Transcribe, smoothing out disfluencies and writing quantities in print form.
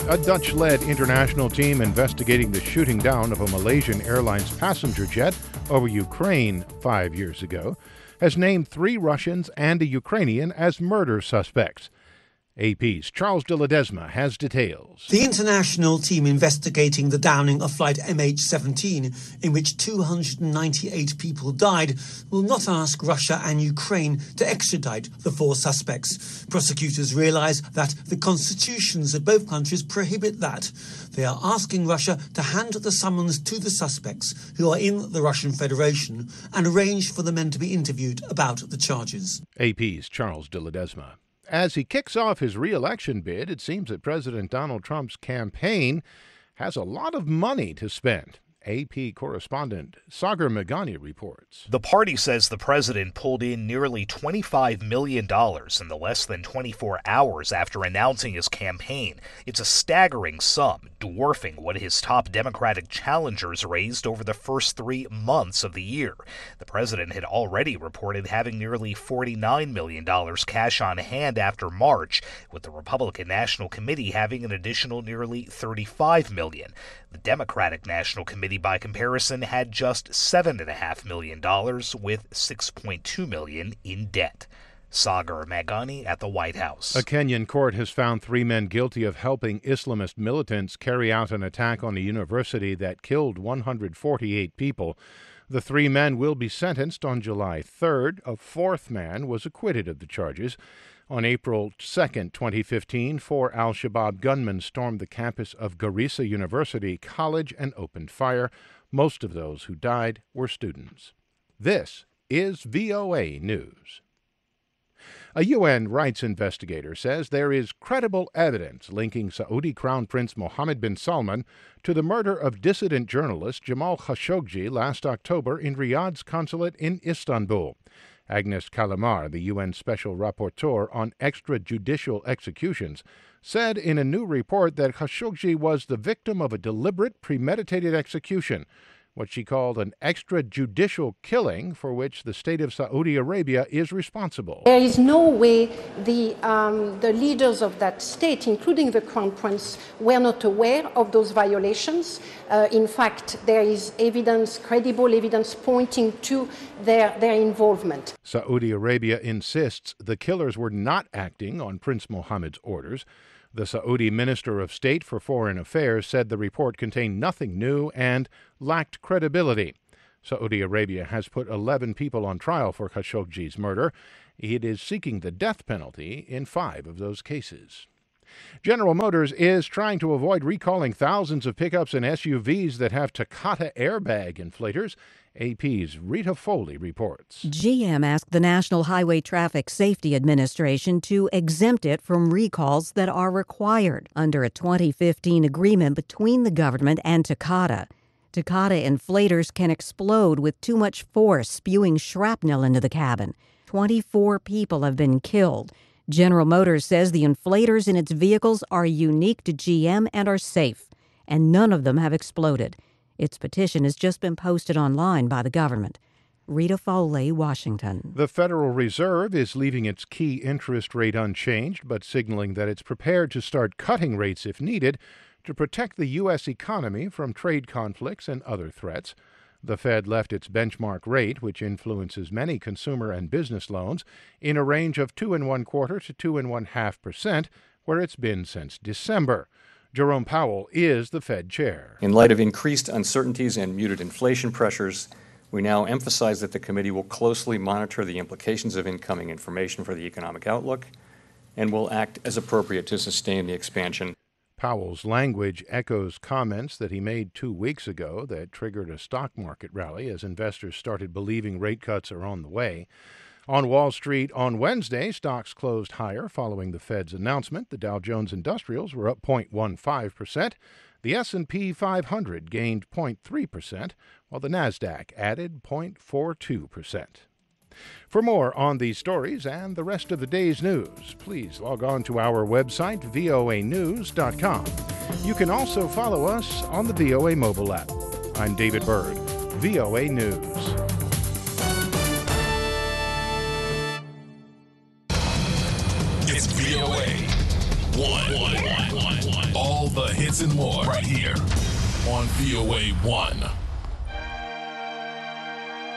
A Dutch-led international team investigating the shooting down of a Malaysian Airlines passenger jet over Ukraine 5 years ago has named 3 Russians and a Ukrainian as murder suspects. AP's Charles de Ledesma has details. The international team investigating the downing of flight MH17, in which 298 people died, will not ask Russia and Ukraine to extradite the 4 suspects. Prosecutors realise that the constitutions of both countries prohibit that. They are asking Russia to hand the summons to the suspects who are in the Russian Federation and arrange for the men to be interviewed about the charges. AP's Charles de Ledesma. As he kicks off his re-election bid, it seems that President Donald Trump's campaign has a lot of money to spend. AP correspondent Sagar Meghani reports. The party says the president pulled in nearly $25 million in the less than 24 hours after announcing his campaign. It's a staggering sum, dwarfing what his top Democratic challengers raised over the first 3 months of the year. The president had already reported having nearly $49 million cash on hand after March, with the Republican National Committee having an additional nearly $35 million. The Democratic National Committee, by comparison, had just $7.5 million, with $6.2 million in debt. Sagar Meghani at the White House. A Kenyan court has found 3 men guilty of helping Islamist militants carry out an attack on a university that killed 148 people. The 3 men will be sentenced on July 3rd. A 4th man was acquitted of the charges. On April 2, 2015, 4 al-Shabaab gunmen stormed the campus of Garissa University College and opened fire. Most of those who died were students. This is VOA News. A UN rights investigator says there is credible evidence linking Saudi Crown Prince Mohammed bin Salman to the murder of dissident journalist Jamal Khashoggi last October in Riyadh's consulate in Istanbul. Agnes Kalamar, the UN Special Rapporteur on extrajudicial executions, said in a new report that Khashoggi was the victim of a deliberate, premeditated execution, what she called an extrajudicial killing for which the state of Saudi Arabia is responsible. There is no way the leaders of that state, including the Crown Prince, were not aware of those violations. In fact, there is evidence, credible evidence, pointing to their involvement. Saudi Arabia insists the killers were not acting on Prince Mohammed's orders. The Saudi Minister of State for Foreign Affairs said the report contained nothing new and lacked credibility. Saudi Arabia has put 11 people on trial for Khashoggi's murder. It is seeking the death penalty in 5 of those cases. General Motors is trying to avoid recalling thousands of pickups and SUVs that have Takata airbag inflators. AP's Rita Foley reports. GM asked the National Highway Traffic Safety Administration to exempt it from recalls that are required under a 2015 agreement between the government and Takata. Takata inflators can explode with too much force, spewing shrapnel into the cabin. 24 people have been killed. General Motors says the inflators in its vehicles are unique to GM and are safe, and none of them have exploded. Its petition has just been posted online by the government. Rita Foley, Washington. The Federal Reserve is leaving its key interest rate unchanged, but signaling that it's prepared to start cutting rates if needed to protect the U.S. economy from trade conflicts and other threats. The Fed left its benchmark rate, which influences many consumer and business loans, in a range of 2.25% to 2.5%, where it's been since December. Jerome Powell is the Fed chair. In light of increased uncertainties and muted inflation pressures, we now emphasize that the committee will closely monitor the implications of incoming information for the economic outlook and will act as appropriate to sustain the expansion. Powell's language echoes comments that he made 2 weeks ago that triggered a stock market rally as investors started believing rate cuts are on the way. On Wall Street on Wednesday, stocks closed higher following the Fed's announcement. The Dow Jones Industrials were up 0.15%. The S&P 500 gained 0.3%, while the Nasdaq added 0.42%. For more on these stories and the rest of the day's news, please log on to our website, voanews.com. You can also follow us on the VOA mobile app. I'm David Byrd, VOA News. It's VOA. One. All the The hits and more right here on VOA 1.